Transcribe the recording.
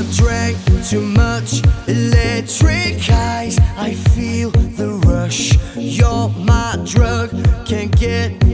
I've drank too much electric highs. I feel the rush. You're my drug, can't get